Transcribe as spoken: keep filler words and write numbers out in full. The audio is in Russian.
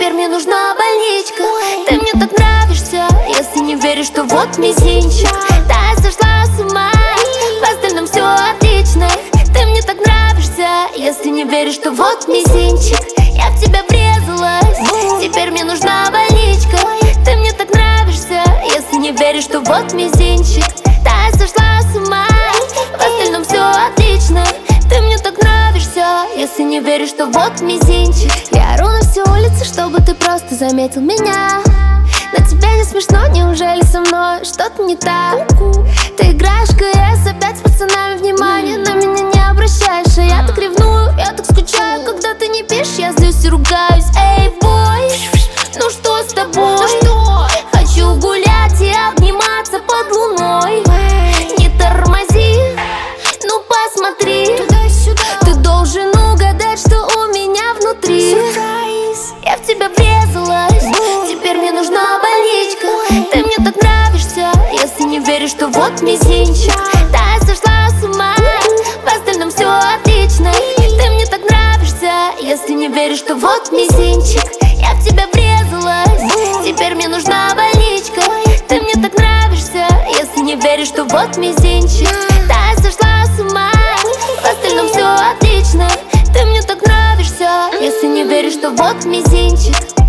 Теперь мне нужна больничка. Ты мне так нравишься, если не веришь, что вот мизинчик. Да, я сошла с ума, в остальном все отлично. Ты мне так нравишься, если не веришь, что вот мизинчик. Я в тебя врезалась, теперь мне нужна больничка. Ты мне так нравишься, если не веришь, что вот мизинчик. Да, я сошла с ума, в остальном все отлично. Ты мне так нравишься, если не веришь, что вот мизинчик. Я ору на всю улицу, чтобы ты просто заметил меня. На тебе не смешно, неужели со мной что-то не так? Ты играешь в КС, опять с пацанами, внимание на меня не обращаешь. А я так ревную, я так скучаю, когда ты не пишешь, я злюсь и ругаюсь. Эй, бой, ну что с тобой? Ну что? Хочу гулять и обниматься под луной. Не тормози, ну посмотри. Ты должен угадать, что у меня внутри. Я в тебя врезалась, теперь мне нужна больничка. Ты мне так нравишься, если не веришь, что вот мизинчик. Да, я сошла с ума, в остальном все отлично. Ты мне так нравишься, если не веришь, что вот мизинчик. Я в тебя врезалась, теперь мне нужна больничка. Ты мне так нравишься, если не веришь, что вот мизинчик. Да, я сошла с ума, в остальном все отлично. Ты мне так нравишься, если не веришь, что вот мизинчик.